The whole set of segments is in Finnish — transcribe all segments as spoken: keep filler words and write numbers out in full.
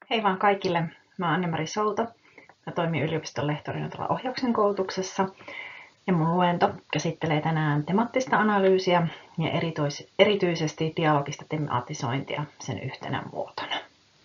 Hei vaan kaikille, mä oon Anne-Mari Souto. Mä toimin yliopiston lehtorina tuolla ohjauksen koulutuksessa. Ja mun luento käsittelee tänään temaattista analyysiä ja eritois- erityisesti dialogista tematisointia sen yhtenä muotona.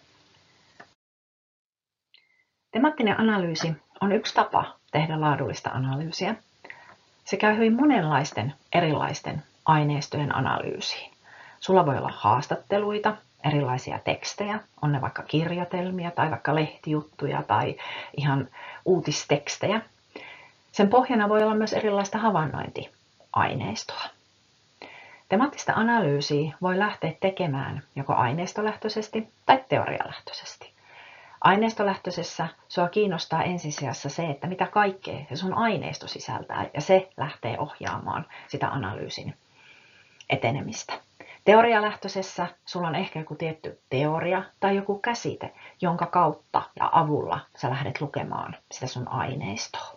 Temaattinen analyysi on yksi tapa tehdä laadullista analyysiä. Se käy hyvin monenlaisten erilaisten aineistojen analyysiin. Sulla voi olla haastatteluita, erilaisia tekstejä, on ne vaikka kirjoitelmia tai vaikka lehtijuttuja tai ihan uutistekstejä. Sen pohjana voi olla myös erilaista havainnointiaineistoa. Temaattista analyysiä voi lähteä tekemään joko aineistolähtöisesti tai teorialähtöisesti. Aineistolähtöisessä sua kiinnostaa ensisijassa se, että mitä kaikkea se sun aineisto sisältää, ja se lähtee ohjaamaan sitä analyysin etenemistä. Teorialähtöisessä sulla on ehkä joku tietty teoria tai joku käsite, jonka kautta ja avulla sä lähdet lukemaan sitä sun aineistoa.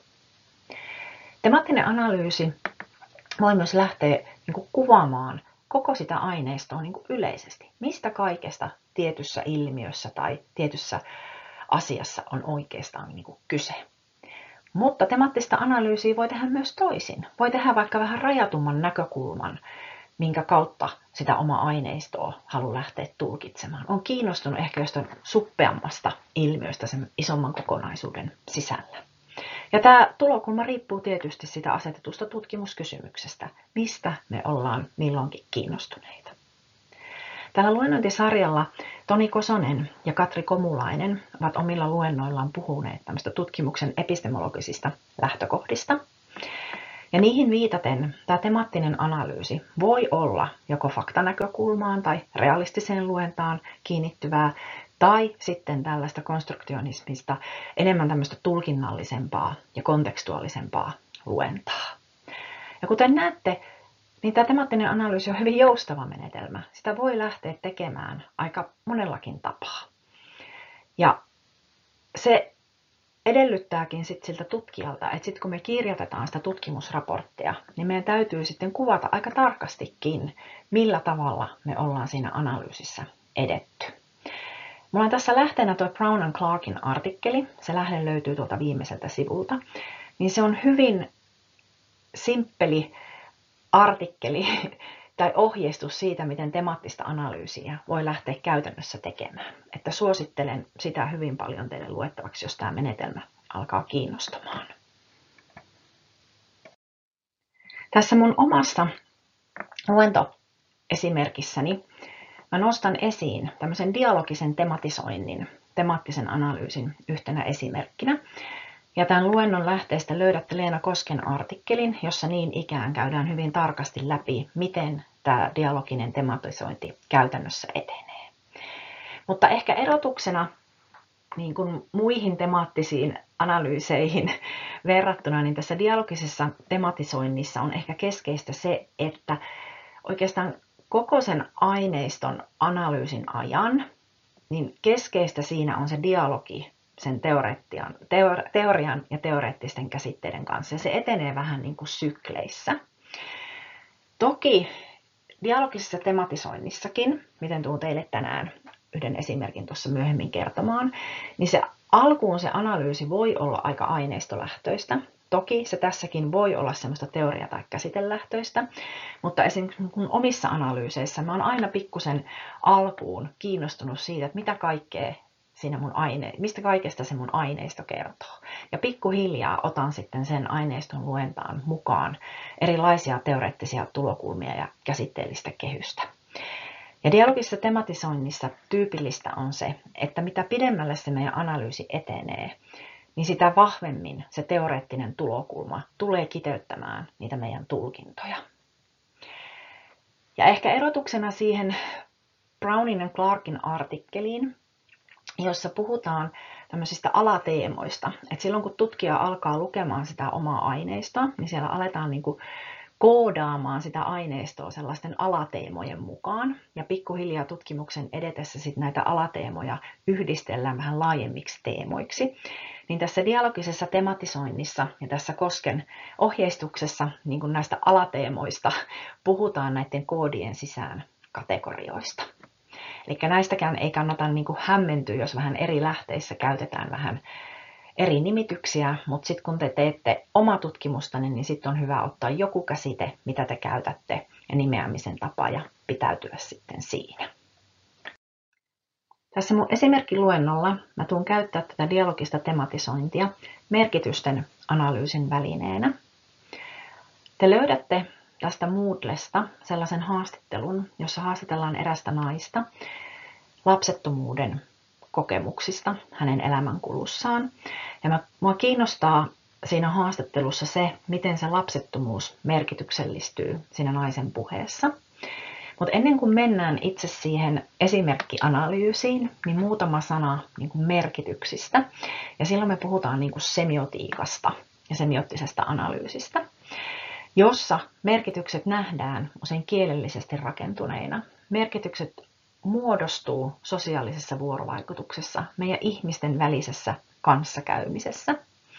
Temaattinen analyysi voi myös lähteä niin kuin kuvaamaan koko sitä aineistoa niin kuin yleisesti. Mistä kaikesta tietyssä ilmiössä tai tietyssä asiassa on oikeastaan niin kuin kyse. Mutta temaattista analyysiä voi tehdä myös toisin. Voi tehdä vaikka vähän rajatumman näkökulman, minkä kautta sitä omaa aineistoa haluaa lähteä tulkitsemaan. On kiinnostunut ehkä jostain suppeammasta ilmiöstä sen isomman kokonaisuuden sisällä. Ja tämä tulokulma riippuu tietysti sitä asetetusta tutkimuskysymyksestä, mistä me ollaan milloinkin kiinnostuneita. Tällä luennointisarjalla Toni Kosonen ja Katri Komulainen ovat omilla luennoillaan puhuneet tämmöistä tutkimuksen epistemologisista lähtökohdista. Ja niihin viitaten tämä temaattinen analyysi voi olla joko faktanäkökulmaan tai realistiseen luentaan kiinnittyvää, tai sitten tällaista konstruktionismista enemmän tämmöistä tulkinnallisempaa ja kontekstuaalisempaa luentaa. Ja kuten näette, niin tämä temaattinen analyysi on hyvin joustava menetelmä. Sitä voi lähteä tekemään aika monellakin tapaa. Ja se edellyttääkin sit siltä tutkijalta, että sit kun me kirjoitetaan sitä tutkimusraporttia, niin meidän täytyy sitten kuvata aika tarkastikin, millä tavalla me ollaan siinä analyysissä edetty. Mulla on tässä lähteenä tuo Brown and Clarkin artikkeli, se lähde löytyy tuolta viimeiseltä sivulta, niin se on hyvin simppeli artikkeli tai ohjeistus siitä, miten temaattista analyysiä voi lähteä käytännössä tekemään. Että suosittelen sitä hyvin paljon teille luettavaksi, jos tämä menetelmä alkaa kiinnostamaan. Tässä mun omassa luentoesimerkissäni mä nostan esiin tämmöisen dialogisen tematisoinnin, temaattisen analyysin yhtenä esimerkkinä. Ja tämän luennon lähteestä löydätte Leena Kosken artikkelin, jossa niin ikään käydään hyvin tarkasti läpi, miten tämä dialoginen tematisointi käytännössä etenee. Mutta ehkä erotuksena niin kuin muihin temaattisiin analyyseihin verrattuna, niin tässä dialogisessa tematisoinnissa on ehkä keskeistä se, että oikeastaan koko sen aineiston analyysin ajan, niin keskeistä siinä on se dialogi sen teorian, teorian ja teoreettisten käsitteiden kanssa. Ja se etenee vähän niin kuin sykleissä. Toki dialogisessa tematisoinnissakin, miten tuun teille tänään yhden esimerkin tuossa myöhemmin kertomaan, niin se alkuun se analyysi voi olla aika aineistolähtöistä. Toki se tässäkin voi olla semmoista teoria- tai käsitelähtöistä, mutta esimerkiksi kun omissa analyyseissä mä oon aina pikkusen alkuun kiinnostunut siitä, että mitä kaikkea siinä mun aine, mistä kaikesta se mun aineisto kertoo. Ja pikkuhiljaa otan sitten sen aineiston luentaan mukaan erilaisia teoreettisia tulokulmia ja käsitteellistä kehystä. Ja dialogisessa tematisoinnissa tyypillistä on se, että mitä pidemmälle se meidän analyysi etenee, niin sitä vahvemmin se teoreettinen tulokulma tulee kiteyttämään niitä meidän tulkintoja. Ja ehkä erotuksena siihen Brownin ja Clarkin artikkeliin, jossa puhutaan tämmöisistä alateemoista. Et silloin kun tutkija alkaa lukemaan sitä omaa aineistoa, niin siellä aletaan niin kuin koodaamaan sitä aineistoa sellaisten alateemojen mukaan. Ja pikkuhiljaa tutkimuksen edetessä sit näitä alateemoja yhdistellään vähän laajemmiksi teemoiksi. Niin tässä dialogisessa tematisoinnissa ja tässä Kosken ohjeistuksessa niin kuin näistä alateemoista puhutaan näiden koodien sisään kategorioista. Eli näistäkään ei kannata niin kuin hämmentyä, jos vähän eri lähteissä käytetään vähän eri nimityksiä, mutta sitten kun te teette omaa tutkimustanne, niin sitten on hyvä ottaa joku käsite, mitä te käytätte, ja nimeämisen tapa ja pitäytyä sitten siinä. Tässä mun esimerkkiluennolla mä tuun käyttää tätä dialogista tematisointia merkitysten analyysin välineenä. Te löydätte tästä Moodlesta sellaisen haastattelun, jossa haastatellaan erästä naista lapsettomuuden kokemuksista hänen elämänkulussaan. Ja mä, mua kiinnostaa siinä haastattelussa se, miten se lapsettomuus merkityksellistyy siinä naisen puheessa. Mutta ennen kuin mennään itse siihen esimerkkianalyysiin, niin muutama sana niin kuin merkityksistä. Ja silloin me puhutaan niin kuin semiotiikasta ja semiottisesta analyysistä, jossa merkitykset nähdään usein kielellisesti rakentuneina. Merkitykset muodostuu sosiaalisessa vuorovaikutuksessa, meidän ihmisten välisessä kanssakäymisessä.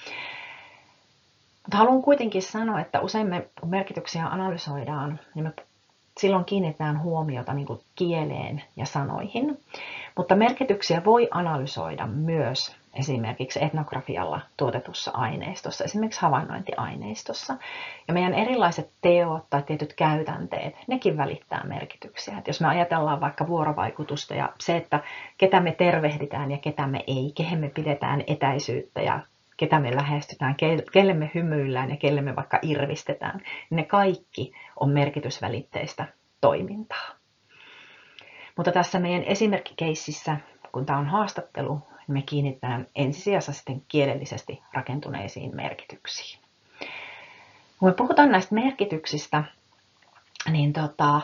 Mutta haluan kuitenkin sanoa, että usein me, kun merkityksiä analysoidaan, niin me silloin kiinnitetään huomiota niin kuin kieleen ja sanoihin. Mutta merkityksiä voi analysoida myös esimerkiksi etnografialla tuotetussa aineistossa, esimerkiksi havainnointiaineistossa. Ja meidän erilaiset teot tai tietyt käytänteet, nekin välittää merkityksiä. Et jos me ajatellaan vaikka vuorovaikutusta ja se, että ketä me tervehditään ja ketä me ei, kehen me pidetään etäisyyttä ja ketä me lähestytään, kelle me hymyillään ja kelle me vaikka irvistetään, niin ne kaikki on merkitysvälitteistä toimintaa. Mutta tässä meidän esimerkkikeississä, kun tämä on haastattelu, niin me kiinnitetään ensisijassa sitten kielellisesti rakentuneisiin merkityksiin. Kun me puhutaan näistä merkityksistä, niin tota,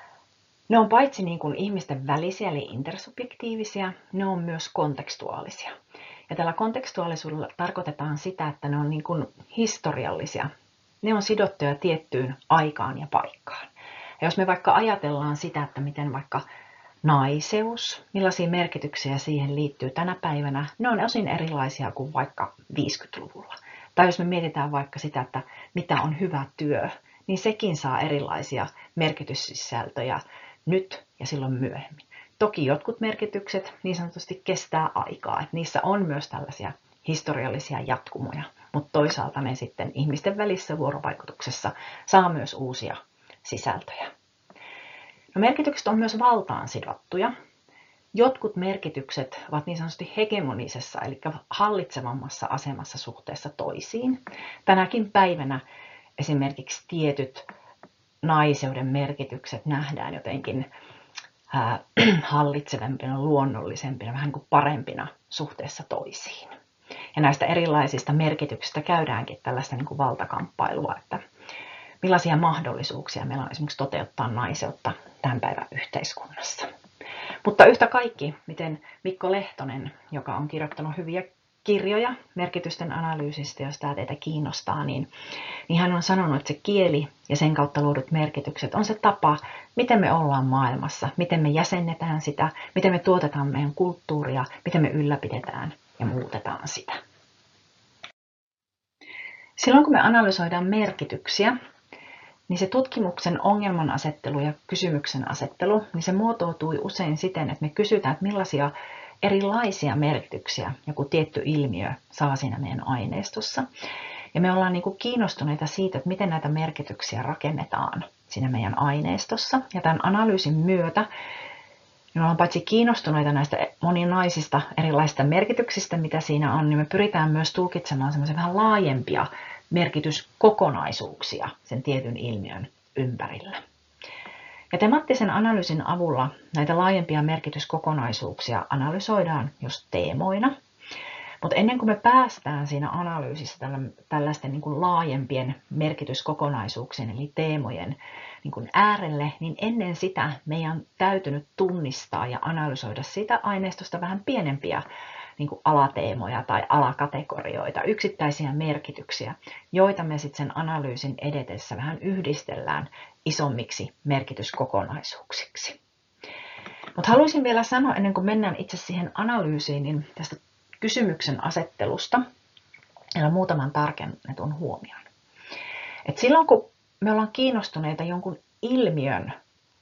ne on paitsi niin kuin ihmisten välisiä eli intersubjektiivisia, ne on myös kontekstuaalisia. Ja tällä kontekstuaalisuudella tarkoitetaan sitä, että ne on niin kuin historiallisia. Ne on sidottuja tiettyyn aikaan ja paikkaan. Ja jos me vaikka ajatellaan sitä, että miten vaikka naiseus, millaisia merkityksiä siihen liittyy tänä päivänä, ne on osin erilaisia kuin vaikka viisikymmentäluvulla. Tai jos me mietitään vaikka sitä, että mitä on hyvä työ, niin sekin saa erilaisia merkityssisältöjä nyt ja silloin myöhemmin. Toki jotkut merkitykset niin sanotusti kestää aikaa, että niissä on myös tällaisia historiallisia jatkumoja, mutta toisaalta ne sitten ihmisten välisessä vuorovaikutuksessa saa myös uusia sisältöjä. No, merkitykset on myös valtaan sidottuja. Jotkut merkitykset ovat niin sanotusti hegemonisessa, eli hallitsevammassa asemassa suhteessa toisiin. Tänäkin päivänä esimerkiksi tietyt naiseuden merkitykset nähdään jotenkin ää, hallitsevampina, luonnollisempina, vähän kuin parempina suhteessa toisiin. Ja näistä erilaisista merkityksistä käydäänkin tällaista niin kuin valtakamppailua, että millaisia mahdollisuuksia meillä on esimerkiksi toteuttaa naiseutta tämän päivän yhteiskunnassa. Mutta yhtä kaikki, miten Mikko Lehtonen, joka on kirjoittanut hyviä kirjoja merkitysten analyysistä, jos tämä teitä kiinnostaa, niin, niin hän on sanonut, että se kieli ja sen kautta luodut merkitykset on se tapa, miten me ollaan maailmassa, miten me jäsennetään sitä, miten me tuotetaan meidän kulttuuria, miten me ylläpidetään ja muutetaan sitä. Silloin kun me analysoidaan merkityksiä, niin se tutkimuksen ongelmanasettelu ja kysymyksen asettelu, niin se muotoutui usein siten, että me kysytään, että millaisia erilaisia merkityksiä joku tietty ilmiö saa siinä meidän aineistossa. Ja me ollaan niin kuin kiinnostuneita siitä, että miten näitä merkityksiä rakennetaan siinä meidän aineistossa. Ja tämän analyysin myötä me ollaan paitsi kiinnostuneita näistä moninaisista erilaisista merkityksistä, mitä siinä on, niin me pyritään myös tulkitsemaan semmoisia vähän laajempia merkityskokonaisuuksia sen tietyn ilmiön ympärillä. Ja temaattisen analyysin avulla näitä laajempia merkityskokonaisuuksia analysoidaan just teemoina. Mutta ennen kuin me päästään siinä analyysissä tällaisten niin kuin laajempien merkityskokonaisuuksien eli teemojen niin kuin äärelle, niin ennen sitä meidän on täytynyt tunnistaa ja analysoida sitä aineistosta vähän pienempiä niin kuin alateemoja tai alakategorioita, yksittäisiä merkityksiä, joita me sitten sen analyysin edetessä vähän yhdistellään isommiksi merkityskokonaisuuksiksi. Mutta haluaisin vielä sanoa, ennen kuin mennään itse siihen analyysiin, niin tästä kysymyksen asettelusta ja muutaman tarkennetun huomion. Et silloin kun me ollaan kiinnostuneita jonkun ilmiön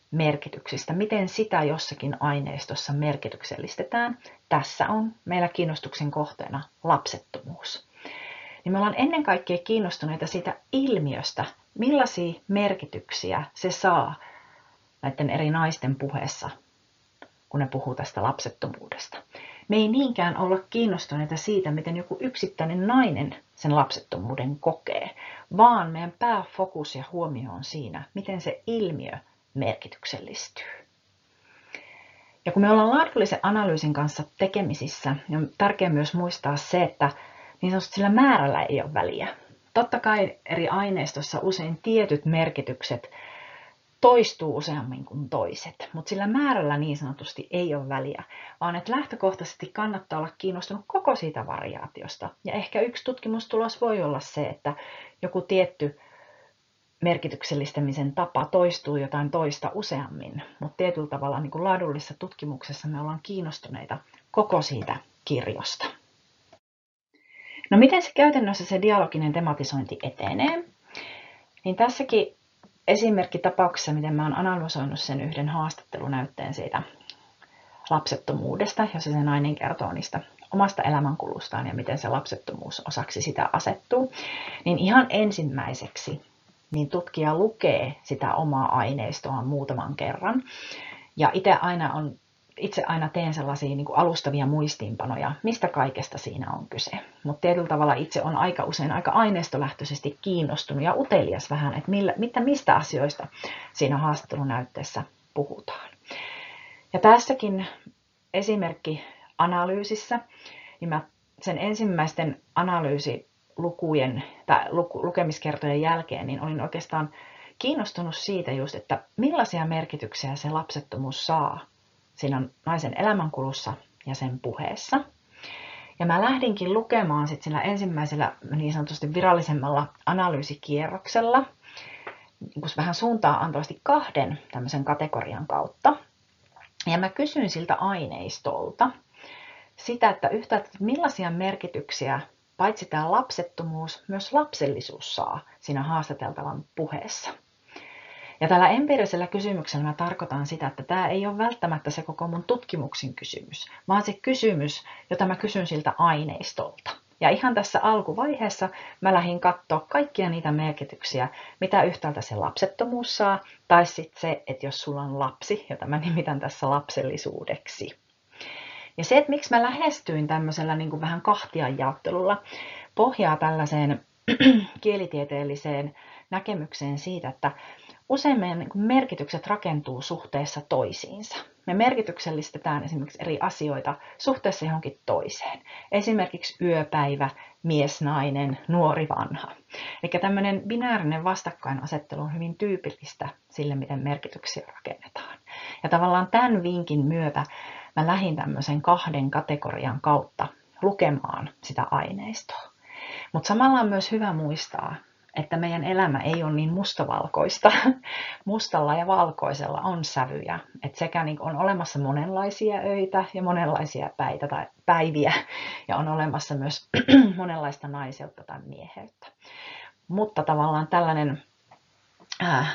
merkityksistä, miten sitä jossakin aineistossa merkityksellistetään. Tässä on meillä kiinnostuksen kohteena lapsettomuus. Niin me ollaan ennen kaikkea kiinnostuneita siitä ilmiöstä, millaisia merkityksiä se saa näiden eri naisten puheessa, kun ne puhuu tästä lapsettomuudesta. Me ei niinkään olla kiinnostuneita siitä, miten joku yksittäinen nainen sen lapsettomuuden kokee, vaan meidän pääfokus ja huomio on siinä, miten se ilmiö merkityksellistyy. Ja kun me ollaan laadullisen analyysin kanssa tekemisissä, niin on tärkeää myös muistaa se, että niin sanotusti sillä määrällä ei ole väliä. Totta kai eri aineistossa usein tietyt merkitykset toistuu useammin kuin toiset, mutta sillä määrällä niin sanotusti ei ole väliä, vaan että lähtökohtaisesti kannattaa olla kiinnostunut koko siitä variaatiosta. Ja ehkä yksi tutkimustulos voi olla se, että joku tietty merkityksellistämisen tapa toistuu jotain toista useammin, mutta tietyllä tavalla niin kuin laadullisessa tutkimuksessa me ollaan kiinnostuneita koko siitä kirjosta. No miten se käytännössä se dialoginen tematisointi etenee? Niin tässäkin esimerkkitapauksessa, miten mä oon analysoinut sen yhden haastattelunäytteen siitä lapsettomuudesta, jossa se nainen kertoo niistä omasta elämänkulustaan ja miten se lapsettomuus osaksi sitä asettuu, niin ihan ensimmäiseksi niin tutkija lukee sitä omaa aineistoaan muutaman kerran. Ja itse aina, on, itse aina teen sellaisia niin kuin alustavia muistiinpanoja, mistä kaikesta siinä on kyse. Mutta tietyllä tavalla itse on aika usein aika aineistolähtöisesti kiinnostunut ja utelias vähän, että millä, mitä, mistä asioista siinä haastattelunäytteessä puhutaan. Ja tässäkin esimerkkianalyysissä, niin mä sen ensimmäisten analyysilukujen tai lukemiskertojen jälkeen niin olin oikeastaan kiinnostunut siitä just, että millaisia merkityksiä se lapsettomuus saa siinä naisen elämänkulussa ja sen puheessa. Ja mä lähdinkin lukemaan sit sillä ensimmäisellä niin sanotusti virallisemmalla analyysikierroksella, kun vähän suuntaa antavasti kahden tämmöisen kategorian kautta. Ja mä kysyin siltä aineistolta sitä, että yhtäältä millaisia merkityksiä paitsi tämä lapsettomuus, myös lapsellisuus saa siinä haastateltavan puheessa. Ja tällä empiirisellä kysymyksellä mä tarkoitan sitä, että tämä ei ole välttämättä se koko mun tutkimuksen kysymys, vaan se kysymys, jota mä kysyn siltä aineistolta. Ja ihan tässä alkuvaiheessa mä lähdin katsoa kaikkia niitä merkityksiä, mitä yhtäältä se lapsettomuus saa, tai sitten se, että jos sulla on lapsi, jota mä nimitän tässä lapsellisuudeksi. Ja se, että miksi mä lähestyin tämmöisellä niin kuin vähän kahtiajaottelulla, pohjaa tällaiseen kielitieteelliseen näkemykseen siitä, että usein meidän merkitykset rakentuu suhteessa toisiinsa. Me merkityksellistetään esimerkiksi eri asioita suhteessa johonkin toiseen. Esimerkiksi yöpäivä, mies, nainen, nuori, vanha. Eli tämmöinen binäärinen vastakkainasettelu on hyvin tyypillistä sille, miten merkityksiä rakennetaan. Ja tavallaan tämän vinkin myötä mä lähdin tämmöisen kahden kategorian kautta lukemaan sitä aineistoa. Mutta samalla on myös hyvä muistaa, että meidän elämä ei ole niin mustavalkoista. Mustalla ja valkoisella on sävyjä. Et sekä niin on olemassa monenlaisia öitä ja monenlaisia päitä tai päiviä. Ja on olemassa myös monenlaista naiseutta tai mieheyttä. Mutta tavallaan tällainen äh,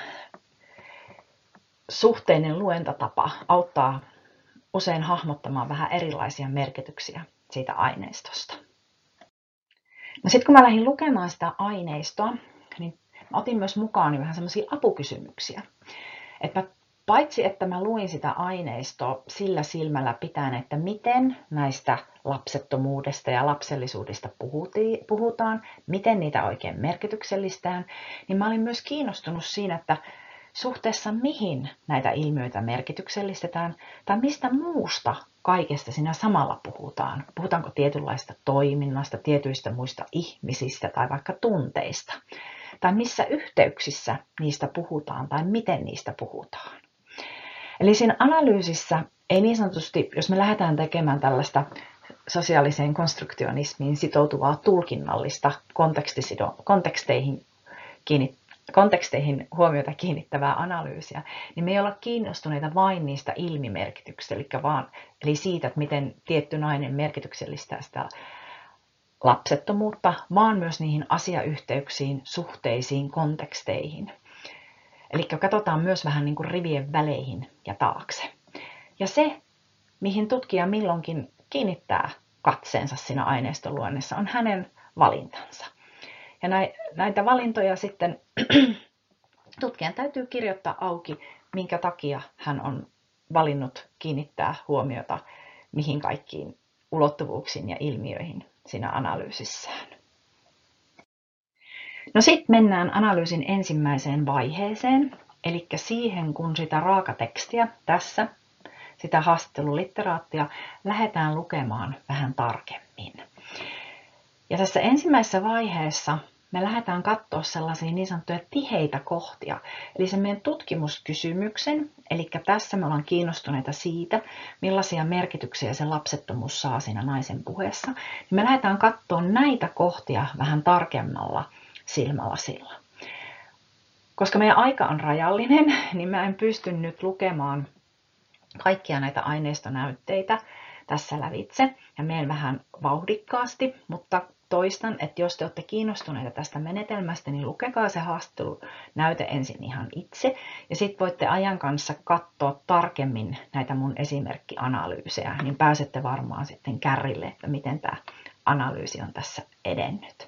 suhteinen luentatapa auttaa usein hahmottamaan vähän erilaisia merkityksiä siitä aineistosta. No sitten kun mä lähdin lukemaan sitä aineistoa, niin mä otin myös mukaan vähän semmoisia apukysymyksiä. Että paitsi että mä luin sitä aineistoa sillä silmällä pitäen, että miten näistä lapsettomuudesta ja lapsellisuudesta puhutaan, miten niitä oikein merkityksellistään, niin mä olin myös kiinnostunut siinä, että suhteessa mihin näitä ilmiöitä merkityksellistetään tai mistä muusta kaikesta siinä samalla puhutaan. Puhutaanko tietynlaista toiminnasta, tietyistä muista ihmisistä tai vaikka tunteista. Tai missä yhteyksissä niistä puhutaan tai miten niistä puhutaan. Eli siinä analyysissä ei niin sanotusti, jos me lähdetään tekemään tällaista sosiaaliseen konstruktionismiin sitoutuvaa tulkinnallista konteksteihin kiinnittävää, konteksteihin huomiota kiinnittävää analyysiä, niin me ei olla kiinnostuneita vain niistä ilmimerkityksistä, eli, vaan, eli siitä, että miten tietty nainen merkityksellistää sitä lapsettomuutta, vaan myös niihin asiayhteyksiin, suhteisiin, konteksteihin. Eli katsotaan myös vähän niin kuin rivien väleihin ja taakse. Ja se, mihin tutkija milloinkin kiinnittää katseensa siinä aineistoluonnissa, on hänen valintansa. Ja näitä valintoja sitten tutkijan täytyy kirjoittaa auki, minkä takia hän on valinnut kiinnittää huomiota mihin kaikkiin ulottuvuuksiin ja ilmiöihin siinä analyysissään. No sitten mennään analyysin ensimmäiseen vaiheeseen, eli siihen, kun sitä raakatekstiä tässä, sitä haastattelulitteraattia, lähdetään lukemaan vähän tarkemmin. Ja tässä ensimmäisessä vaiheessa me lähdetään katsoa sellaisia niin sanottuja tiheitä kohtia, eli sen meidän tutkimuskysymyksen, eli tässä me ollaan kiinnostuneita siitä, millaisia merkityksiä se lapsettomuus saa siinä naisen puheessa, niin me lähdetään katsoa näitä kohtia vähän tarkemmalla silmälasilla. Koska meidän aika on rajallinen, niin mä en pysty nyt lukemaan kaikkia näitä aineistonäytteitä tässä lävitse, ja menen vähän vauhdikkaasti, mutta toistan, että jos te olette kiinnostuneita tästä menetelmästä, niin lukekaa se haastattelunäyte ensin ihan itse, ja sitten voitte ajan kanssa katsoa tarkemmin näitä mun esimerkkianalyysejä, niin pääsette varmaan sitten kärrille, että miten tämä analyysi on tässä edennyt.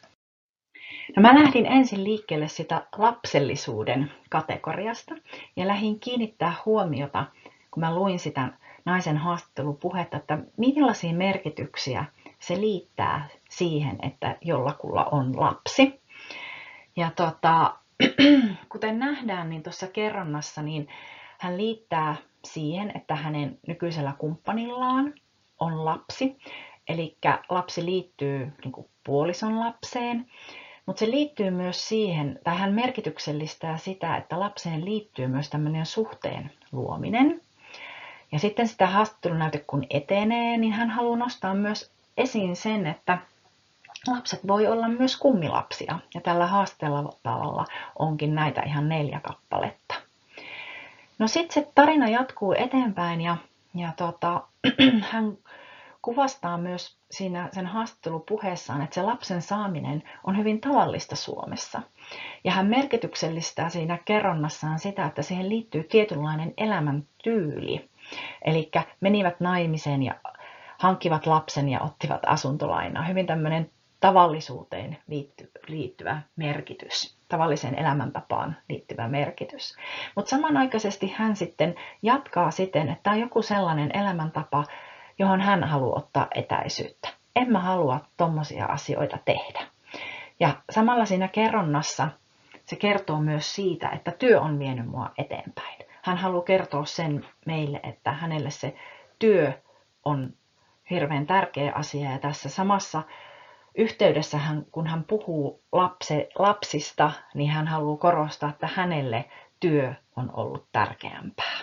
No mä lähdin ensin liikkeelle sitä lapsellisuuden kategoriasta, ja lähdin kiinnittää huomiota, kun mä luin sitä naisen haastattelupuhetta, että millaisia merkityksiä se liittää siihen, että jollakulla on lapsi. Ja tota, kuten nähdään, niin tuossa kerronnassa niin hän liittää siihen, että hänen nykyisellä kumppanillaan on lapsi. Eli lapsi liittyy niin kuin puolison lapseen, mutta se liittyy myös siihen, tai hän merkityksellistää sitä, että lapseen liittyy myös tämmöinen suhteen luominen. Ja sitten sitä haastattelunäyte kun etenee, niin hän haluaa nostaa myös esiin sen, että lapset voi olla myös kummilapsia. Ja tällä haastattelevalla onkin näitä ihan neljä kappaletta. No sitten se tarina jatkuu eteenpäin ja, ja tota, hän kuvastaa myös siinä sen haastattelupuheessaan, että se lapsen saaminen on hyvin tavallista Suomessa. Ja hän merkityksellistää siinä kerronnassaan sitä, että siihen liittyy tietynlainen elämäntyyli. Eli menivät naimiseen ja hankkivat lapsen ja ottivat asuntolainaa. Hyvin tämmöinen tavallisuuteen liittyvä merkitys, tavalliseen elämäntapaan liittyvä merkitys. Mutta samanaikaisesti hän sitten jatkaa siten, että tämä on joku sellainen elämäntapa, johon hän haluaa ottaa etäisyyttä. En mä halua tommosia asioita tehdä. Ja samalla siinä kerronnassa se kertoo myös siitä, että työ on vienyt mua eteenpäin. Hän haluaa kertoa sen meille, että hänelle se työ on hirveän tärkeä asia. Ja tässä samassa yhteydessä, hän, kun hän puhuu lapse, lapsista, niin hän haluaa korostaa, että hänelle työ on ollut tärkeämpää.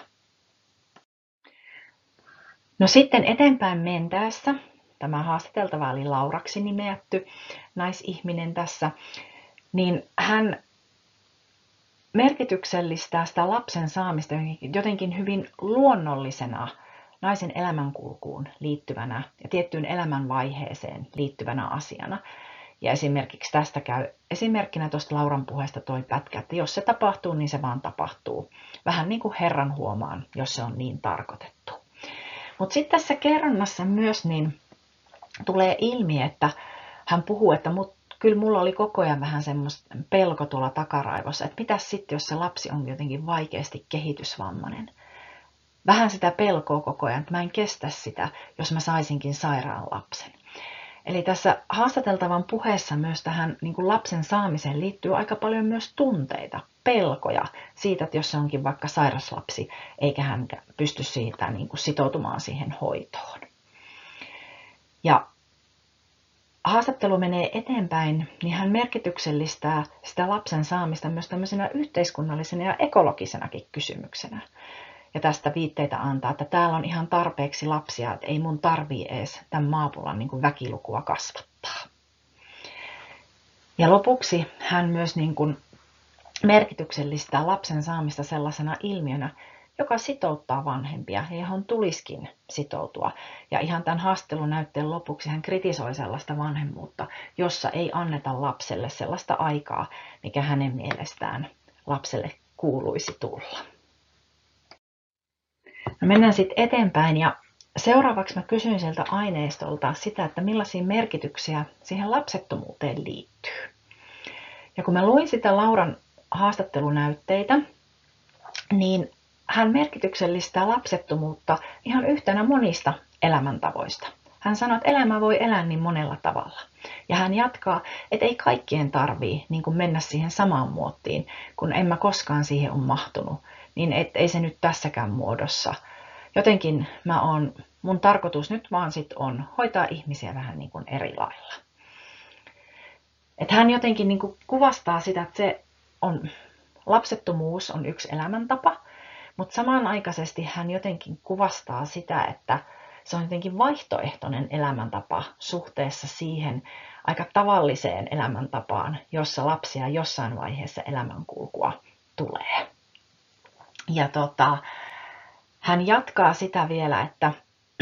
No sitten eteenpäin mentäessä, tämä haastateltava oli Lauraksi nimetty naisihminen tässä, niin hän merkityksellistää sitä lapsen saamista jotenkin hyvin luonnollisena naisen elämänkulkuun liittyvänä ja tiettyyn elämänvaiheeseen liittyvänä asiana. Ja esimerkiksi tästä käy esimerkkinä tuosta Lauran puheesta toi pätkä, että jos se tapahtuu, niin se vaan tapahtuu. Vähän niin kuin Herran huomaan, jos se on niin tarkoitettu. Mutta sitten tässä kerronnassa myös niin tulee ilmi, että hän puhuu, että mut, kyllä mulla oli koko ajan vähän semmoista pelko tuolla takaraivossa, että mitäs sitten, jos se lapsi on jotenkin vaikeasti kehitysvammainen. Vähän sitä pelkoa koko ajan, että mä en kestä sitä, jos mä saisinkin sairaan lapsen. Eli tässä haastateltavan puheessa myös tähän niin kuin lapsen saamiseen liittyy aika paljon myös tunteita, pelkoja siitä, että jos se onkin vaikka sairas lapsi, eikä hän pysty siitä niin kuin sitoutumaan siihen hoitoon. Ja haastattelu menee eteenpäin, niin hän merkityksellistää sitä lapsen saamista myös tämmöisenä yhteiskunnallisena ja ekologisenakin kysymyksenä. Ja tästä viitteitä antaa, että täällä on ihan tarpeeksi lapsia, että ei mun tarvii edes tämän maapulan niin kuin väkilukua kasvattaa. Ja lopuksi hän myös niin kuin merkityksellistää lapsen saamista sellaisena ilmiönä, joka sitouttaa vanhempia ja johon tulisikin sitoutua. Ja ihan tämän haastattelunäytteen lopuksi hän kritisoi sellaista vanhemmuutta, jossa ei anneta lapselle sellaista aikaa, mikä hänen mielestään lapselle kuuluisi tulla. No mennään sitten eteenpäin ja seuraavaksi mä kysyin sieltä aineistolta sitä, että millaisia merkityksiä siihen lapsettomuuteen liittyy. Ja kun mä luin sitä Lauran haastattelunäytteitä, niin hän merkityksellistää lapsettomuutta ihan yhtenä monista elämäntavoista. Hän sanoi, että elämä voi elää niin monella tavalla. Ja hän jatkaa, että ei kaikkien tarvii niin kuin mennä siihen samaan muottiin, kun en mä koskaan siihen ole mahtunut. Niin et, ei se nyt tässäkään muodossa. Jotenkin mä oon, mun tarkoitus nyt vaan sit on hoitaa ihmisiä vähän niin kuin eri lailla. Että hän jotenkin niin kuin kuvastaa sitä, että se on, lapsettomuus on yksi elämäntapa, mutta samanaikaisesti hän jotenkin kuvastaa sitä, että se on jotenkin vaihtoehtoinen elämäntapa suhteessa siihen aika tavalliseen elämäntapaan, jossa lapsia jossain vaiheessa elämänkulkua tulee. Ja tota, hän jatkaa sitä vielä, että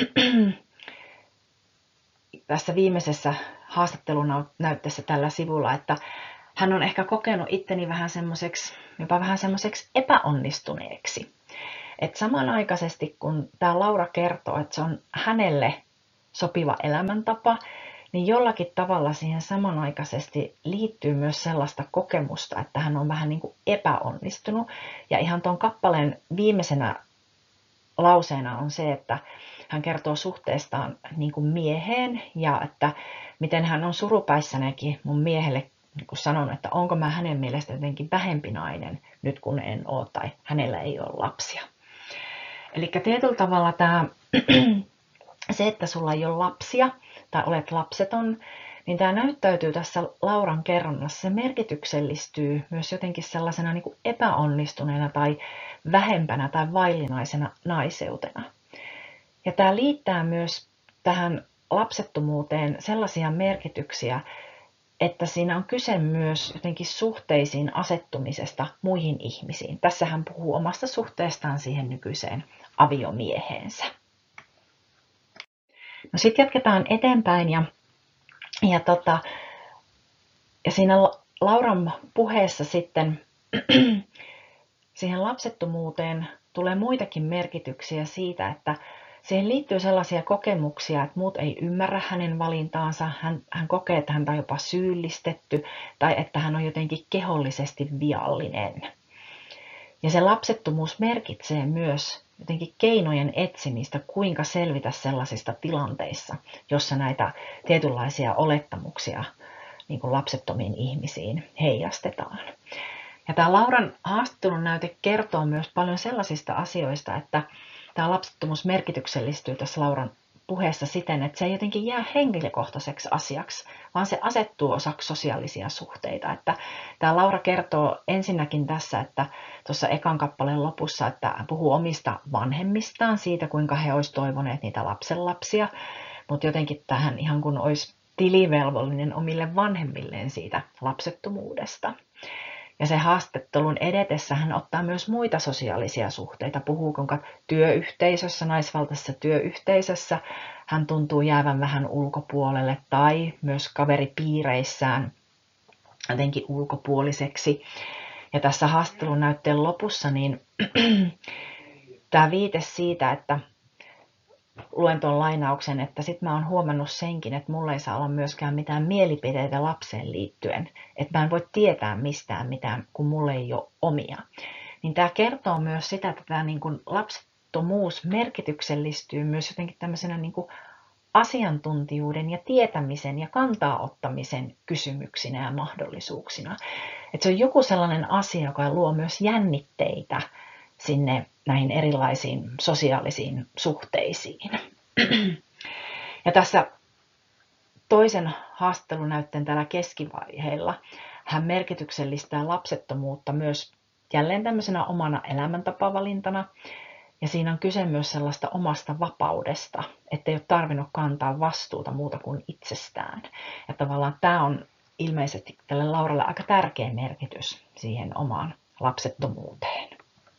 tässä viimeisessä haastattelunäytteessä tällä sivulla, että hän on ehkä kokenut itteni vähän semmoiseksi, jopa vähän semmoiseksi epäonnistuneeksi. Että samanaikaisesti kun tämä Laura kertoo, että se on hänelle sopiva elämäntapa, niin jollakin tavalla siihen samanaikaisesti liittyy myös sellaista kokemusta, että hän on vähän niin kuin epäonnistunut. Ja ihan tuon kappaleen viimeisenä lauseena on se, että hän kertoo suhteestaan niin kuin mieheen ja että miten hän on surupäissänäkin mun miehelle niin kuin sanonut, että onko mä hänen mielestä jotenkin vähempi nainen nyt kun en ole tai hänellä ei ole lapsia. Eli tietyllä tavalla tämä, se, että sulla ei ole lapsia tai olet lapseton, niin tämä näyttäytyy tässä Lauran kerronnassa. Se merkityksellistyy myös jotenkin sellaisena niin kuin epäonnistuneena tai vähempänä tai vaillinaisena naiseutena. Ja tämä liittää myös tähän lapsettomuuteen sellaisia merkityksiä, että siinä on kyse myös jotenkin suhteisiin asettumisesta muihin ihmisiin. Tässä hän puhuu omasta suhteestaan siihen nykyiseen aviomieheensä. No sitten jatketaan eteenpäin ja, ja, tota, ja siinä Lauran puheessa sitten siihen lapsettomuuteen tulee muitakin merkityksiä siitä, että siihen liittyy sellaisia kokemuksia, että muut ei ymmärrä hänen valintaansa, hän, hän kokee, että häntä on jopa syyllistetty tai että hän on jotenkin kehollisesti viallinen. Ja se lapsettomuus merkitsee myös jotenkin keinojen etsimistä, kuinka selvitä sellaisista tilanteissa, jossa näitä tietynlaisia olettamuksia niin kuin lapsettomiin ihmisiin heijastetaan. Ja tämä Lauran haastattelun näyte kertoo myös paljon sellaisista asioista, että tämä lapsettomuus merkityksellistyy tässä Lauran puheessa siten, että se ei jotenkin jää henkilökohtaiseksi asiaksi, vaan se asettuu osaksi sosiaalisia suhteita. Että tämä Laura kertoo ensinnäkin tässä, että tuossa ekan kappaleen lopussa, että hän puhuu omista vanhemmistaan, siitä kuinka he olisivat toivoneet niitä lapsenlapsia, mutta jotenkin tähän ihan kun olisi tilivelvollinen omille vanhemmilleen siitä lapsettomuudesta. Ja se haastattelun edetessä hän ottaa myös muita sosiaalisia suhteita. Puhuu, kuinka työyhteisössä, naisvaltaisessa työyhteisössä hän tuntuu jäävän vähän ulkopuolelle tai myös kaveripiireissään jotenkin ulkopuoliseksi. Ja tässä haastattelun näytteen lopussa niin tämä viite siitä, että luen tuon lainauksen, että sitten mä oon huomannut senkin, että mulla ei saa olla myöskään mitään mielipiteitä lapseen liittyen. Että mä en voi tietää mistään mitään, kun mulla ei ole omia. Niin tämä kertoo myös sitä, että tämä niin kuin lapsettomuus merkityksellistyy myös jotenkin tämmöisenä niin kuin asiantuntijuuden ja tietämisen ja kantaa ottamisen kysymyksinä ja mahdollisuuksina. Että se on joku sellainen asia, joka luo myös jännitteitä sinne näihin erilaisiin sosiaalisiin suhteisiin. Ja tässä toisen haastattelunäytteen täällä keskivaiheilla hän merkityksellistää lapsettomuutta myös jälleen tämmöisenä omana elämäntapavalintana. Ja siinä on kyse myös sellaista omasta vapaudesta, ettei ole tarvinnut kantaa vastuuta muuta kuin itsestään. Ja tavallaan tämä on ilmeisesti tälle Lauralle aika tärkeä merkitys siihen omaan lapsettomuuteen.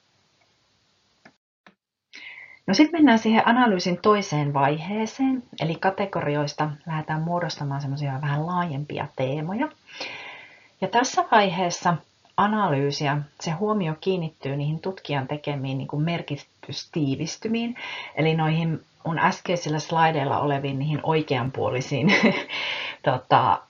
No sitten mennään siihen analyysin toiseen vaiheeseen, eli kategorioista lähdetään muodostamaan semmoisia vähän laajempia teemoja. Ja tässä vaiheessa analyysiä, se huomio kiinnittyy niihin tutkijan tekemiin niin kuin merkitystiivistymiin, eli noihin mun äskeisillä slaideilla oleviin niihin oikeanpuolisiin tota,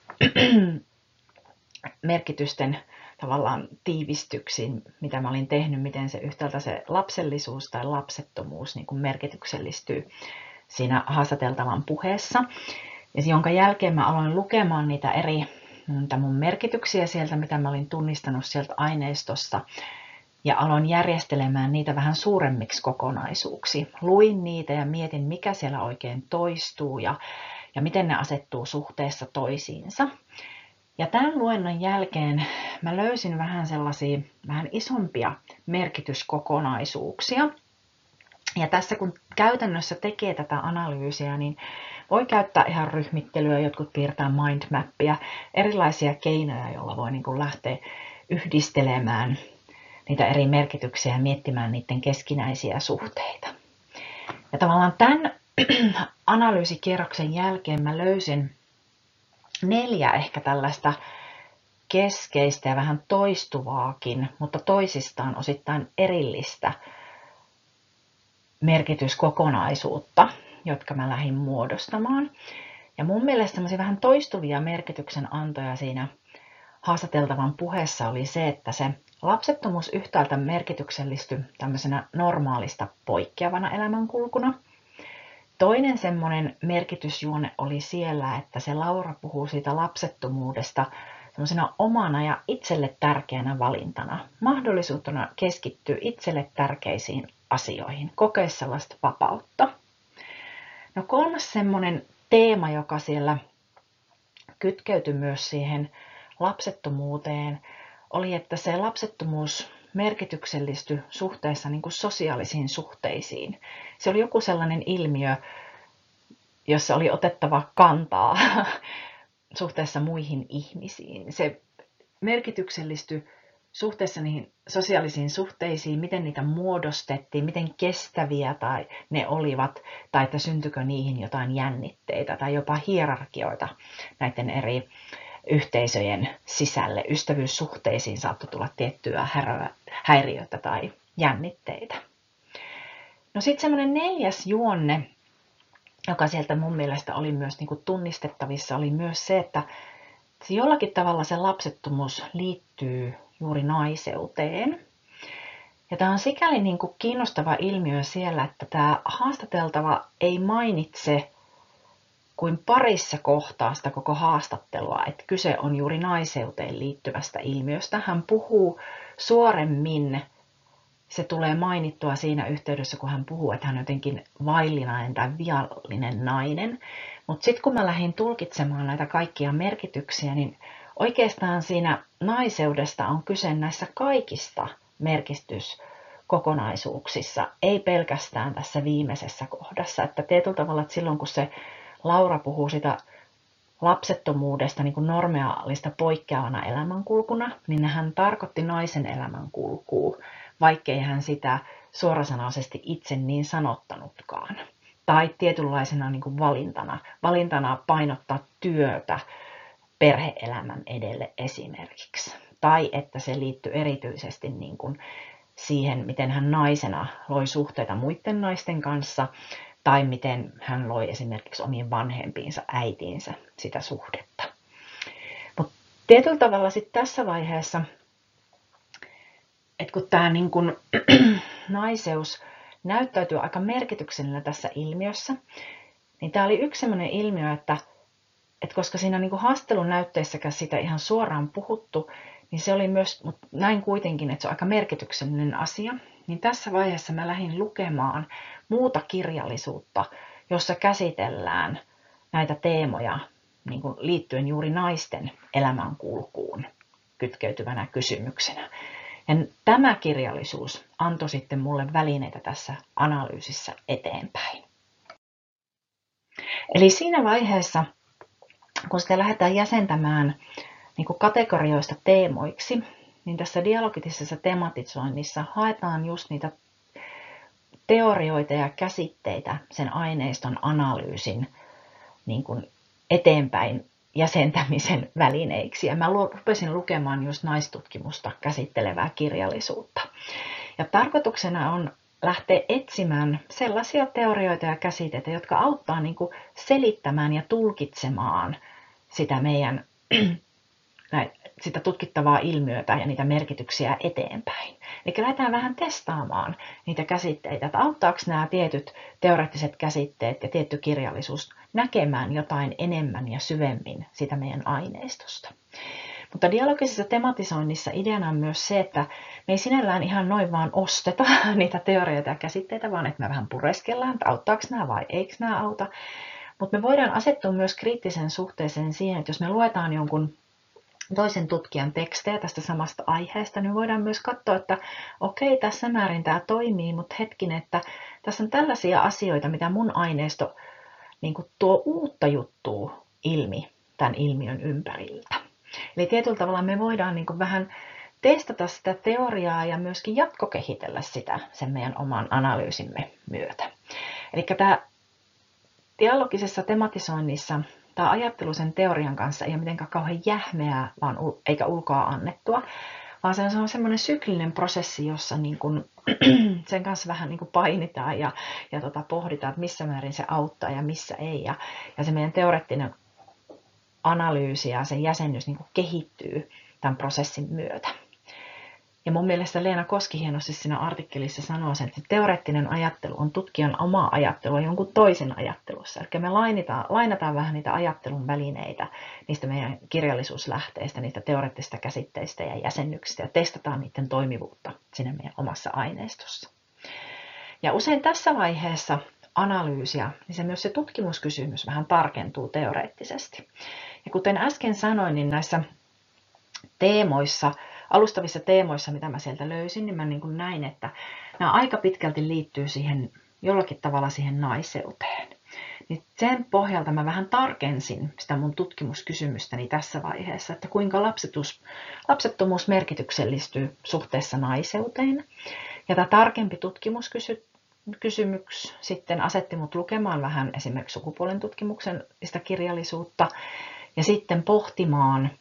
merkitysten tavallaan tiivistyksiin, mitä mä olin tehnyt, miten se yhtäältä se lapsellisuus tai lapsettomuus niin kuin merkityksellistyy siinä haastateltavan puheessa. Ja jonka jälkeen mä aloin lukemaan niitä eri mun merkityksiä sieltä, mitä mä olin tunnistanut sieltä aineistosta, ja aloin järjestelemään niitä vähän suuremmiksi kokonaisuuksi. Luin niitä ja mietin, mikä siellä oikein toistuu ja, ja miten ne asettuu suhteessa toisiinsa. Ja tämän luennon jälkeen mä löysin vähän sellaisia vähän isompia merkityskokonaisuuksia. Ja tässä kun käytännössä tekee tätä analyysiä, niin voi käyttää ihan ryhmittelyä, jotkut piirtää mindmappia, erilaisia keinoja, joilla voi niin kuin lähteä yhdistelemään niitä eri merkityksiä ja miettimään niiden keskinäisiä suhteita. Ja tavallaan tämän analyysikierroksen jälkeen mä löysin neljä ehkä tällaista keskeistä ja vähän toistuvaakin, mutta toisistaan osittain erillistä merkityskokonaisuutta, jotka mä lähdin muodostamaan. Ja mun mielestä semmoisia vähän toistuvia merkityksen antoja siinä haastateltavan puheessa oli se, että se lapsettomuus yhtäältä merkityksellistyi tämmöisenä normaalista poikkeavana elämänkulkuna. Toinen semmoinen merkitysjuone oli siellä, että se Laura puhuu siitä lapsettomuudesta semmoisena omana ja itselle tärkeänä valintana, mahdollisuutena keskittyä itselle tärkeisiin asioihin, kokea sellaista vapautta. No kolmas semmoinen teema, joka siellä kytkeytyi myös siihen lapsettomuuteen, oli, että se lapsettomuus merkityksellistyi suhteessa niin kuin sosiaalisiin suhteisiin. Se oli joku sellainen ilmiö, jossa oli otettava kantaa suhteessa muihin ihmisiin. Se merkityksellistyi suhteessa niihin sosiaalisiin suhteisiin, miten niitä muodostettiin, miten kestäviä tai ne olivat, tai että syntyikö niihin jotain jännitteitä tai jopa hierarkioita näiden eri yhteisöjen sisälle. Ystävyyssuhteisiin saattoi tulla tiettyä häiriötä tai jännitteitä. No sitten semmoinen neljäs juonne, joka sieltä mun mielestä oli myös niin kuin tunnistettavissa, oli myös se, että jollakin tavalla se lapsettomuus liittyy juuri naiseuteen. Ja tämä on sikäli niin kuin kiinnostava ilmiö siellä, että tämä haastateltava ei mainitse kuin parissa kohtaa sitä koko haastattelua, että kyse on juuri naiseuteen liittyvästä ilmiöstä. Hän puhuu suoremmin, se tulee mainittua siinä yhteydessä, kun hän puhuu, että hän on jotenkin vaillinainen tai viallinen nainen. Mutta sitten kun mä lähdin tulkitsemaan näitä kaikkia merkityksiä, niin oikeastaan siinä naiseudesta on kyse näissä kaikista merkityskokonaisuuksissa, ei pelkästään tässä viimeisessä kohdassa. Että tietyllä tavalla, että silloin kun se Laura puhuu sitä lapsettomuudesta niin kuin normaalista poikkeavana elämänkulkuna, niin hän tarkoitti naisen elämänkulkua, vaikkei hän sitä suorasanaisesti itse niin sanottanutkaan. Tai tietynlaisena niin kuin valintana, valintana painottaa työtä perhe-elämän edelle esimerkiksi. Tai että se liittyy erityisesti niin kuin siihen, miten hän naisena loi suhteita muiden naisten kanssa, tai miten hän loi esimerkiksi omiin vanhempiinsa, äitiinsä sitä suhdetta. Mutta tietyllä tavalla sitten tässä vaiheessa, että kun tämä niin kun, naiseus näyttäytyy aika merkityksellinen tässä ilmiössä, niin tämä oli yksi sellainen ilmiö, että, että koska siinä niin kun haastelun näytteissäkään sitä ihan suoraan puhuttu, niin se oli myös, mutta näin kuitenkin, että se on aika merkityksellinen asia, niin tässä vaiheessa mä lähdin lukemaan muuta kirjallisuutta, jossa käsitellään näitä teemoja niin kuin liittyen juuri naisten elämänkulkuun kytkeytyvänä kysymyksenä. Ja tämä kirjallisuus antoi sitten mulle välineitä tässä analyysissä eteenpäin. Eli siinä vaiheessa, kun sitä lähdetään jäsentämään niin kuin kategorioista teemoiksi, niin tässä dialogitisessa tematisoinnissa haetaan just niitä teorioita ja käsitteitä sen aineiston analyysin niin kuin eteenpäin jäsentämisen välineiksi. Ja mä rupesin lukemaan just naistutkimusta käsittelevää kirjallisuutta. Ja tarkoituksena on lähteä etsimään sellaisia teorioita ja käsitteitä, jotka auttaa niin kuin selittämään ja tulkitsemaan sitä meidän sitä tutkittavaa ilmiötä ja niitä merkityksiä eteenpäin. Eli lähdetään vähän testaamaan niitä käsitteitä, että auttaako nämä tietyt teoreettiset käsitteet ja tietty kirjallisuus näkemään jotain enemmän ja syvemmin sitä meidän aineistosta. Mutta dialogisessa tematisoinnissa ideana on myös se, että me ei sinällään ihan noin vaan osteta niitä teorioita ja käsitteitä, vaan että me vähän pureskellaan, että auttaako nämä vai eikö nämä auta. Mutta me voidaan asettua myös kriittisen suhteeseen siihen, että jos me luetaan jonkun toisen tutkijan tekstejä tästä samasta aiheesta, niin voidaan myös katsoa, että okei, tässä määrin tämä toimii, mutta hetkinen, että tässä on tällaisia asioita, mitä mun aineisto niin kuin tuo uutta juttua ilmi tämän ilmiön ympäriltä. Eli tietyllä tavalla me voidaan niin kuin vähän testata sitä teoriaa ja myöskin jatkokehitellä sitä sen meidän oman analyysimme myötä. Eli tämä dialogisessa tematisoinnissa tämä ajattelu sen teorian kanssa ei ole mitenkään kauhean jähmeää vaan, eikä ulkoa annettua, vaan se on semmoinen syklinen prosessi, jossa niin kuin sen kanssa vähän niin kuin painitaan ja, ja tota pohditaan, että missä määrin se auttaa ja missä ei. Ja, ja se meidän teoreettinen analyysi ja sen jäsennys niin kuin kehittyy tämän prosessin myötä. Ja mun mielestä Leena Koski hienosti siinä artikkelissa sanoo sen, että teoreettinen ajattelu on tutkijan omaa ajattelua jonkun toisen ajattelussa. Eli me lainataan, lainataan vähän niitä ajattelun välineitä niistä meidän kirjallisuuslähteistä, niistä teoreettisista käsitteistä ja jäsennyksistä ja testataan niiden toimivuutta siinä meidän omassa aineistossa. Ja usein tässä vaiheessa analyysiä, niin se myös se tutkimuskysymys vähän tarkentuu teoreettisesti. Ja kuten äsken sanoin, niin näissä teemoissa, alustavissa teemoissa, mitä mä sieltä löysin, niin mä niin kuin näin, että nämä aika pitkälti liittyy siihen, jollakin tavalla siihen naiseuteen. Niin sen pohjalta mä vähän tarkensin sitä mun tutkimuskysymystäni tässä vaiheessa, että kuinka lapsetus, lapsettomuus merkityksellistyy suhteessa naiseuteen. Ja tämä tarkempi tutkimuskysymys sitten asetti mut lukemaan vähän esimerkiksi sukupuolen tutkimuksen sitä kirjallisuutta ja sitten pohtimaan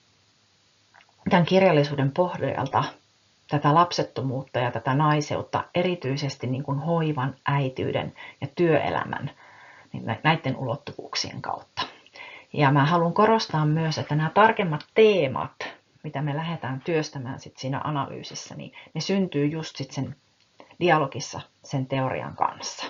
tämän kirjallisuuden pohjalta tätä lapsettomuutta ja tätä naiseutta erityisesti niin kuin hoivan, äitiyden ja työelämän niin näiden ulottuvuuksien kautta. Ja mä haluan korostaa myös, että nämä tarkemmat teemat, mitä me lähdetään työstämään sit siinä analyysissä, niin ne syntyy just sit sen dialogissa sen teorian kanssa.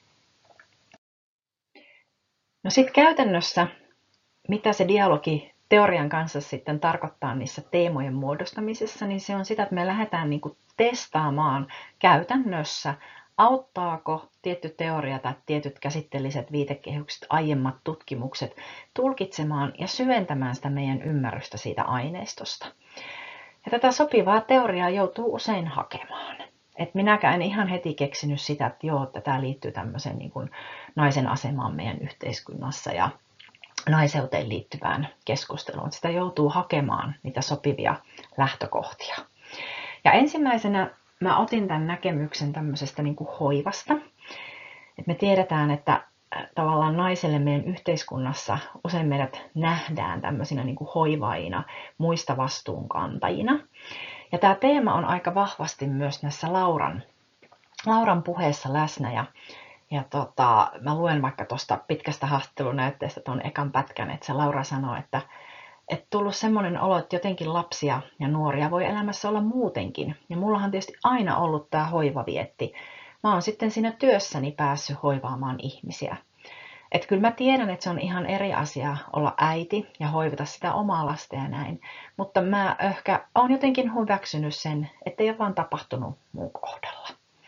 No sitten käytännössä, mitä se dialogi teorian kanssa sitten tarkoittaa niissä teemojen muodostamisessa, niin se on sitä, että me lähdetään niin kuin testaamaan käytännössä, auttaako tietty teoria tai tietyt käsitteelliset viitekehykset, aiemmat tutkimukset tulkitsemaan ja syventämään sitä meidän ymmärrystä siitä aineistosta. Ja tätä sopivaa teoriaa joutuu usein hakemaan. Et minäkään en ihan heti keksinyt sitä, että joo, että tämä liittyy tämmöiseen niin kuin naisen asemaan meidän yhteiskunnassa ja naiseuteen liittyvään keskusteluun. Sitä joutuu hakemaan niitä sopivia lähtökohtia. Ja ensimmäisenä mä otin tämän näkemyksen tämmöisestä niin kuin hoivasta. Et me tiedetään, että tavallaan naiselle meidän yhteiskunnassa usein meidät nähdään tämmöisinä niin kuin hoivaajina, muista vastuunkantajina. Ja tämä teema on aika vahvasti myös näissä Lauran, Lauran puheessa läsnä. Ja, ja tota, mä luen vaikka tuosta pitkästä haastattelunäytteestä tuon ekan pätkän, että se Laura sanoo, että että tullut semmoinen olo, että jotenkin lapsia ja nuoria voi elämässä olla muutenkin. Ja mullahan tietysti aina ollut tämä hoivavietti. Mä oon sitten siinä työssäni päässyt hoivaamaan ihmisiä. Että kyllä mä tiedän, että se on ihan eri asia olla äiti ja hoivata sitä omaa lasta ja näin. Mutta mä ehkä oon jotenkin hyväksynyt sen, ettei ole vaan tapahtunut mun kohdalla.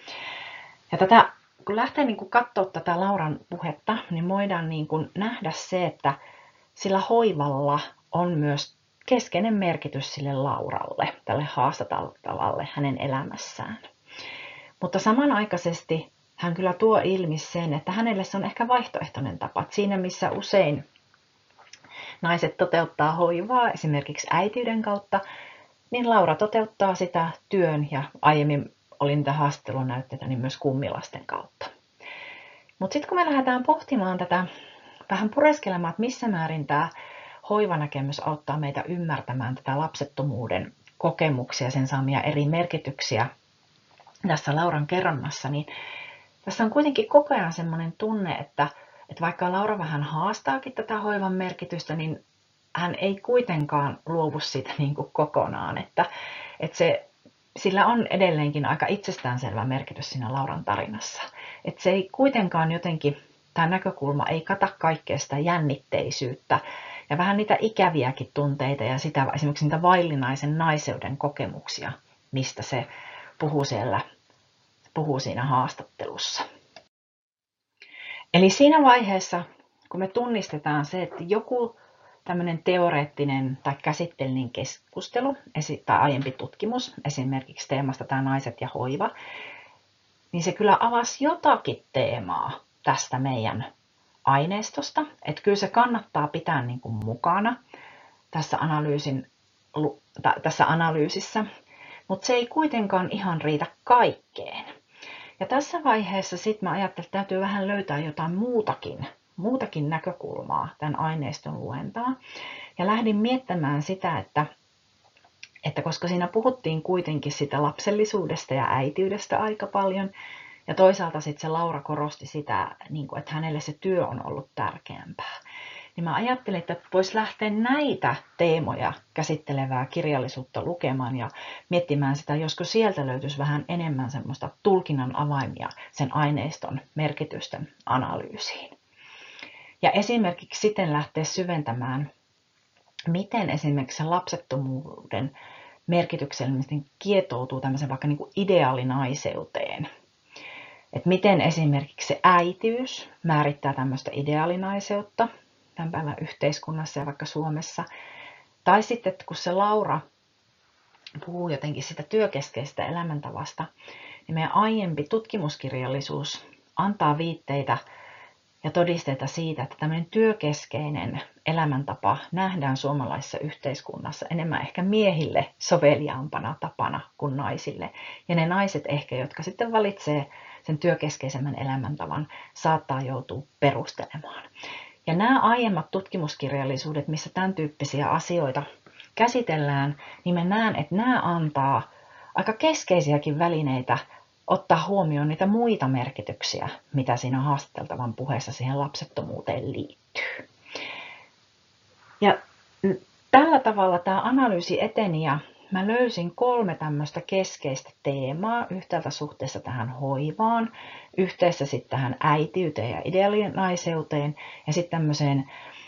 Ja tätä, kun lähtee niin katsoa tätä Lauran puhetta, niin voidaan niin kuin nähdä se, että sillä hoivalla on myös keskeinen merkitys sille Lauralle, tälle haastateltavalle hänen elämässään. Mutta samanaikaisesti hän kyllä tuo ilmi sen, että hänelle se on ehkä vaihtoehtoinen tapa. Siinä missä usein naiset toteuttaa hoivaa esimerkiksi äitiyden kautta, niin Laura toteuttaa sitä työn ja aiemmin oli niitä haastattelunäytteitä niin myös kummilasten kautta. Mutta sitten kun me lähdetään pohtimaan tätä, vähän pureskelemaan, että missä määrin tämä hoivanäkemys auttaa meitä ymmärtämään tätä lapsettomuuden kokemuksia, sen saamia eri merkityksiä tässä Lauran kerronnassa, niin tässä on kuitenkin koko ajan semmoinen tunne, että, että vaikka Laura vähän haastaakin tätä hoivan merkitystä, niin hän ei kuitenkaan luovu siitä niin kuin kokonaan, että, että se, sillä on edelleenkin aika itsestäänselvä merkitys siinä Lauran tarinassa. Että se ei kuitenkaan jotenkin, tämä näkökulma ei kata kaikkea sitä jännitteisyyttä ja vähän niitä ikäviäkin tunteita ja sitä, esimerkiksi niitä vaillinaisen naiseuden kokemuksia, mistä se puhuu siellä, puhuu siinä haastattelussa. Eli siinä vaiheessa, kun me tunnistetaan se, että joku tämmöinen teoreettinen tai käsitteellinen keskustelu tai aiempi tutkimus, esimerkiksi teemasta tämä naiset ja hoiva, niin se kyllä avasi jotakin teemaa tästä meidän aineistosta. Että kyllä se kannattaa pitää niin kuin mukana tässä, analyysin, tässä analyysissä, mutta se ei kuitenkaan ihan riitä kaikkeen. Ja tässä vaiheessa sitten mä ajattelin, että täytyy vähän löytää jotain muutakin, muutakin näkökulmaa tämän aineiston luentaan. Ja lähdin miettimään sitä, että, että koska siinä puhuttiin kuitenkin sitä lapsellisuudesta ja äitiydestä aika paljon, ja toisaalta sitten se Laura korosti sitä, että hänelle se työ on ollut tärkeämpää, niin mä ajattelin, että voisi lähteä näitä teemoja käsittelevää kirjallisuutta lukemaan ja miettimään sitä, josko sieltä löytyisi vähän enemmän semmoista tulkinnan avaimia sen aineiston merkitysten analyysiin. Ja esimerkiksi sitten lähteä syventämään, miten esimerkiksi se lapsettomuuden merkityksellisesti kietoutuu tämmöiseen vaikka niin kuin ideaalinaiseuteen. Että miten esimerkiksi se äitiys määrittää tämmöistä ideaalinaiseutta tämän päivän yhteiskunnassa ja vaikka Suomessa. Tai sitten, että kun se Laura puhuu jotenkin sitä työkeskeistä elämäntavasta, niin meidän aiempi tutkimuskirjallisuus antaa viitteitä ja todisteita siitä, että tämmöinen työkeskeinen elämäntapa nähdään suomalaisessa yhteiskunnassa enemmän ehkä miehille soveliaampana tapana kuin naisille. Ja ne naiset ehkä, jotka sitten valitsee sen työkeskeisemmän elämäntavan, saattaa joutua perustelemaan. Ja nämä aiemmat tutkimuskirjallisuudet, missä tämän tyyppisiä asioita käsitellään, niin mä näen, että nämä antaa aika keskeisiäkin välineitä ottaa huomioon niitä muita merkityksiä, mitä siinä haastateltavan puheessa siihen lapsettomuuteen liittyy. Ja tällä tavalla tämä analyysi eteni ja mä löysin kolme tämmöistä keskeistä teemaa yhtäältä suhteessa tähän hoivaan, yhteensä sitten tähän äitiyteen ja ideaalinaiseuteen ja sitten tämmöiseen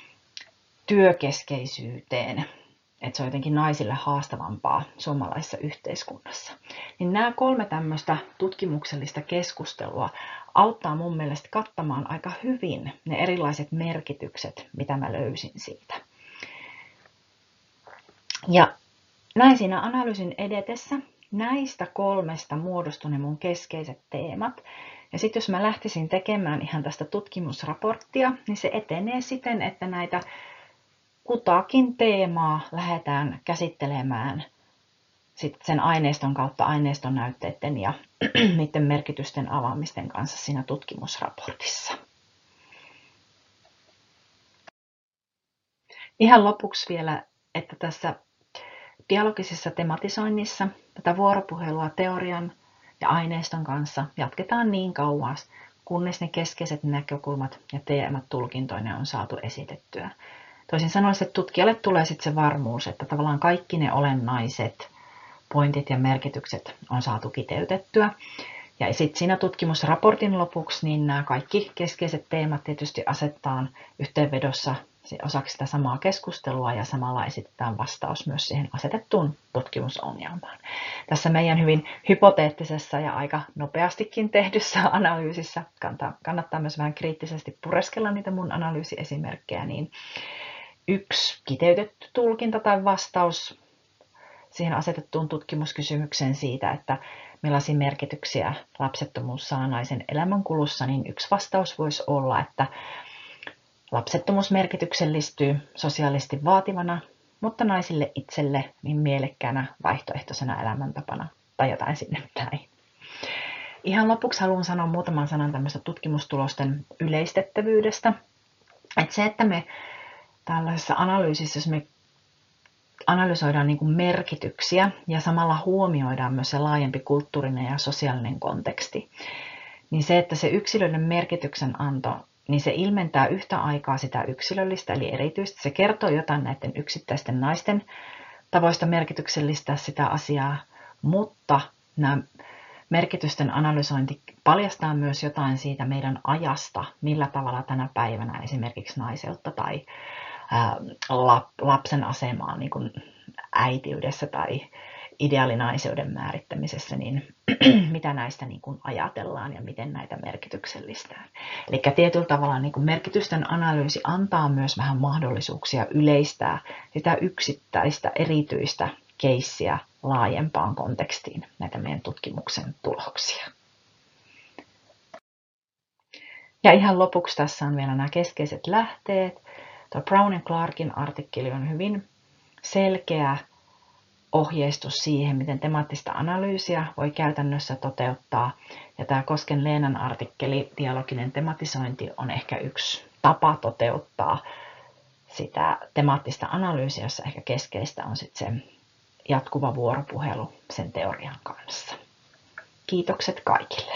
työkeskeisyyteen, että se on jotenkin naisille haastavampaa suomalaisessa yhteiskunnassa. Niin nämä kolme tämmöistä tutkimuksellista keskustelua auttaa mun mielestä kattamaan aika hyvin ne erilaiset merkitykset, mitä mä löysin siitä. Ja näin siinä analyysin edetessä näistä kolmesta muodostui ne mun keskeiset teemat. Ja sitten jos mä lähtisin tekemään ihan tästä tutkimusraporttia, niin se etenee siten, että näitä kutakin teemaa lähdetään käsittelemään sit sen aineiston kautta aineiston näytteiden ja niiden merkitysten avaamisten kanssa siinä tutkimusraportissa. Ihan lopuksi vielä, että tässä dialogisessa tematisoinnissa tätä vuoropuhelua teorian ja aineiston kanssa jatketaan niin kauan, kunnes ne keskeiset näkökulmat ja teemat tulkintoinen on saatu esitettyä. Toisin sanoen, että tutkijalle tulee sitten se varmuus, että tavallaan kaikki ne olennaiset pointit ja merkitykset on saatu kiteytettyä. Ja sitten siinä tutkimusraportin lopuksi niin nämä kaikki keskeiset teemat tietysti asetetaan yhteenvedossa osaksi sitä samaa keskustelua ja samalla esitetään vastaus myös siihen asetettuun tutkimusongelmaan. Tässä meidän hyvin hypoteettisessa ja aika nopeastikin tehdyssä analyysissä kannattaa myös vähän kriittisesti pureskella niitä mun analyysiesimerkkejä, niin yksi kiteytetty tulkinta tai vastaus siihen asetettuun tutkimuskysymykseen siitä, että millaisia merkityksiä lapsettomuus saa naisen elämänkulussa, niin yksi vastaus voisi olla, että lapsettomuus merkityksellistyy sosiaalisesti vaativana, mutta naisille itselle niin mielekkäänä vaihtoehtoisena elämäntapana tai jotain sinne päin. Ihan lopuksi haluan sanoa muutaman sanan tämmöistä tutkimustulosten yleistettävyydestä. Että se, että me tällaisessa analyysissä, jos me analysoidaan niin kuin merkityksiä ja samalla huomioidaan myös se laajempi kulttuurinen ja sosiaalinen konteksti, niin se, että se yksilöllinen merkityksen anto, niin se ilmentää yhtä aikaa sitä yksilöllistä, eli erityisesti se kertoo jotain näiden yksittäisten naisten tavoista merkityksellistää sitä asiaa, mutta nämä merkitysten analysointi paljastaa myös jotain siitä meidän ajasta, millä tavalla tänä päivänä esimerkiksi naiseutta tai lapsen asemaa niin kuin äitiydessä tai ideaalinaisuuden määrittämisessä, niin mitä näistä niin kuin ajatellaan ja miten näitä merkityksellistään. Eli tietyllä tavalla niin kuin merkitysten analyysi antaa myös vähän mahdollisuuksia yleistää sitä yksittäistä erityistä keissiä laajempaan kontekstiin, näitä meidän tutkimuksen tuloksia. Ja ihan lopuksi tässä on vielä nämä keskeiset lähteet. Tuo Brown ja Clarkin artikkeli on hyvin selkeä ohjeistus siihen, miten temaattista analyysiä voi käytännössä toteuttaa. Ja tämä Kosken Leenan artikkeli, dialoginen tematisointi, on ehkä yksi tapa toteuttaa sitä temaattista analyysiä, jossa ehkä keskeistä on sitten se jatkuva vuoropuhelu sen teorian kanssa. Kiitokset kaikille.